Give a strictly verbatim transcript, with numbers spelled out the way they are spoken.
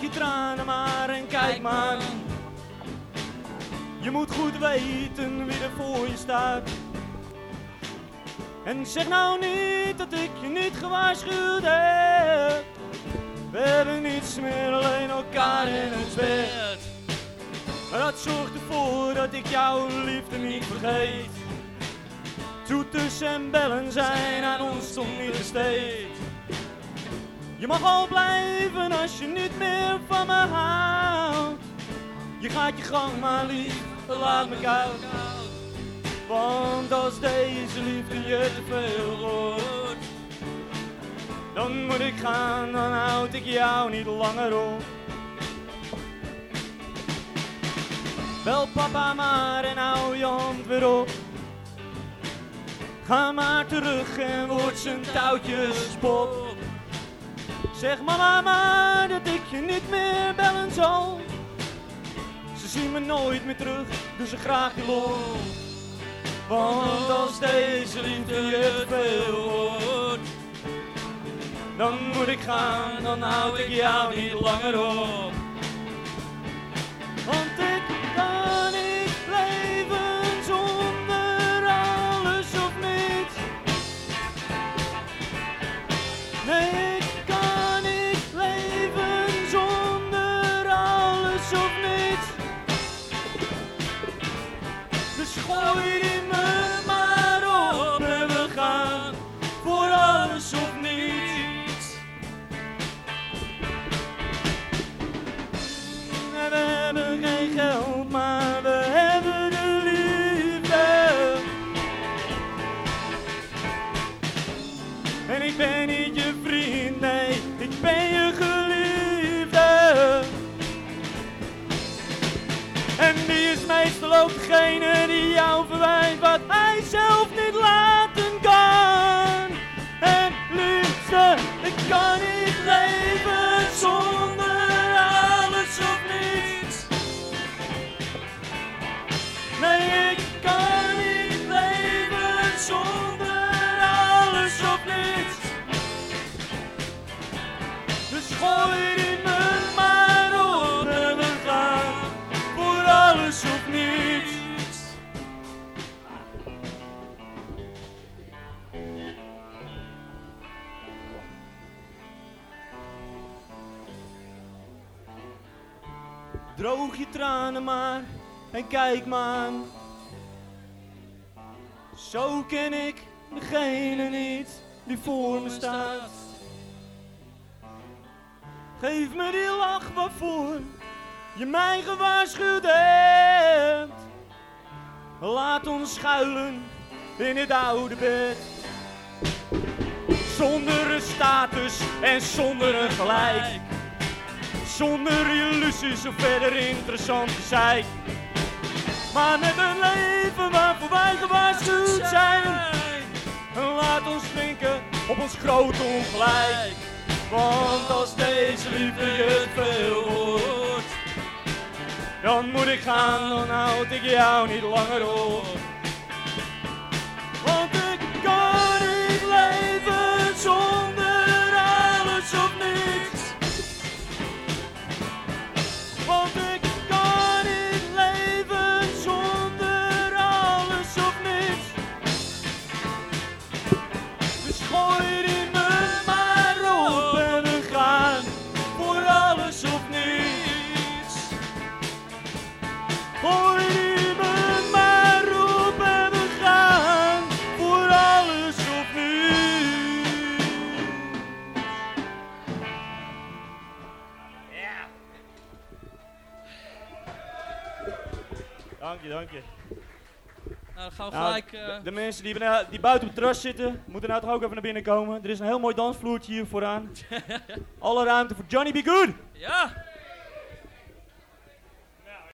je tranen maar en kijk maar. Je moet goed weten wie er voor je staat. En zeg nou niet dat ik je niet gewaarschuwd heb. We hebben niets meer, alleen elkaar in het bed. Maar dat zorgt ervoor dat ik jouw liefde niet vergeet. Toeters en bellen zijn aan ons toch niet besteed. Je mag al blijven als je niet meer van me houdt. Je gaat je gang maar lief, laat me koud. Want als deze liefde je te veel wordt, dan moet ik gaan, dan houd ik jou niet langer op. Bel papa maar en hou je hand weer op. Ga maar terug en word zijn touwtjes pop. Zeg mama maar dat ik je niet meer bellen zal. Ze zien me nooit meer terug, dus ze graag je los. Want als deze liefde je te veel wordt, dan moet ik gaan, dan houd ik jou niet langer op. Want ik kan niet leven zonder alles of niets. Nee, ik kan niet leven zonder alles of niets. Dus gooi die me maar op en we gaan voor alles of niets. We hebben geen geld, maar we hebben de liefde. En ik ben niet je vriend, nee, ik ben je geliefde. En die is meestal ook degene die jou verwijt wat hij zelf niet laten kan. En liefste, ik kan niet leven zonder alles of niets. Nee, ik kan niet leven zonder alles of niets. Dus gooi die munt maar op en we gaan voor alles of niets. Droog je tranen maar en kijk maar. Zo ken ik degene niet die voor me staat. Geef me die lach waarvoor je mij gewaarschuwd hebt. Laat ons schuilen in het oude bed. Zonder een status en zonder een gelijk. Zonder illusies of verder interessante zeik. Maar met een leven waarvoor wij gewaarschuwd zijn. En laat ons drinken op ons grote ongelijk. Want als deze liefde je te veel wordt, dan moet ik gaan, dan houd ik jou niet langer op. Want ik kan niet leven zonder alles of niets. Want ik kan niet leven zonder alles of niets. Dus gooi die munt maar op en we gaan voor alles of niets. Gooi die munt maar op en we gaan voor alles of niets. Ja. Dank je, dank je. Nou, dan gaan we Nou, gelijk... Uh... de, de mensen die, bena- die buiten op het terras zitten, moeten nou toch ook even naar binnen komen. Er is een heel mooi dansvloertje hier vooraan. Alle ruimte voor Johnny B. Good. Ja!